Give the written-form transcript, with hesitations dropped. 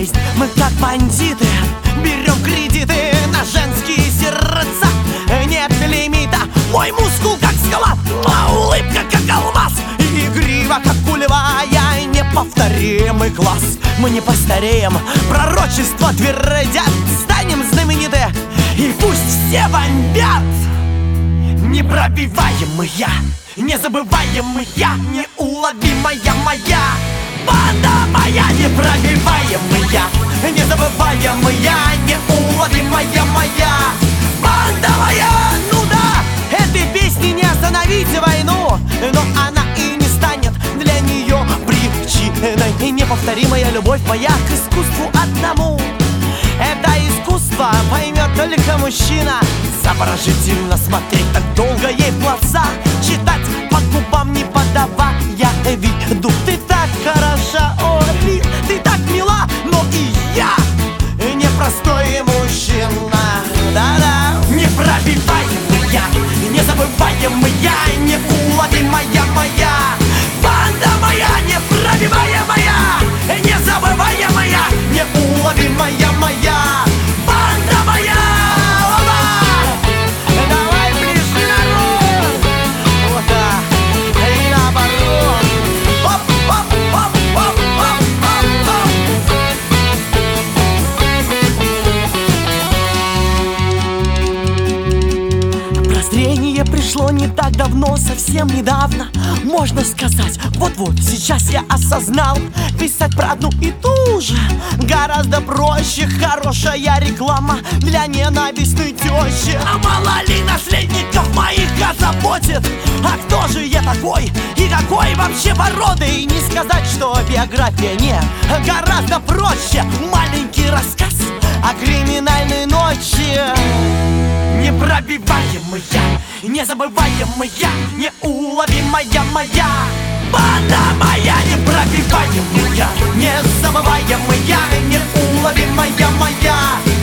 жизнь. Мы как бандиты берем кредиты на женские сердца. Нет лимита, мой мускул как скала, а улыбка как алмаз, и игрива как кулевая, неповторимый класс. Мы не постареем, пророчества твердят, станем знамениты, и пусть все бомбят. Непробиваемая, незабываемая, неуловимая моя банда моя. Непробиваемая, незабываемая, неуловимая моя банда моя. Ну да, этой песни не остановить войну, но она и не станет для нее причиной. И неповторимая любовь моя к искусству одному. Это искусство поймет только мужчина. Заворожительно смотреть так долго ей в глаза, читать по губам, не подавая виду. Ты так хороша, ой, ты так мила, но и я непростой мужчина. Да-да. Непробиваемая, незабываемая, неуловимая моя банда моя. Непробиваемая, незабываемая, неуловимая моя банда моя. Давай ближе, народ. Вот так, и наоборот. Прозрение пришло не так давно, совсем недавно, можно сказать, вот-вот сейчас я осознал. Писать про одну и ту же гораздо проще. Хорошая реклама для ненавистной тещи. А мало ли наследников моих озаботит, а кто же я такой и какой вообще породы? И не сказать, что биография не гораздо проще. Маленький рассказ о криминальной ночи. Непробиваемая, незабываемая, неуловимая моя банда моя. Непробиваемая, незабываемая, неуловимая моя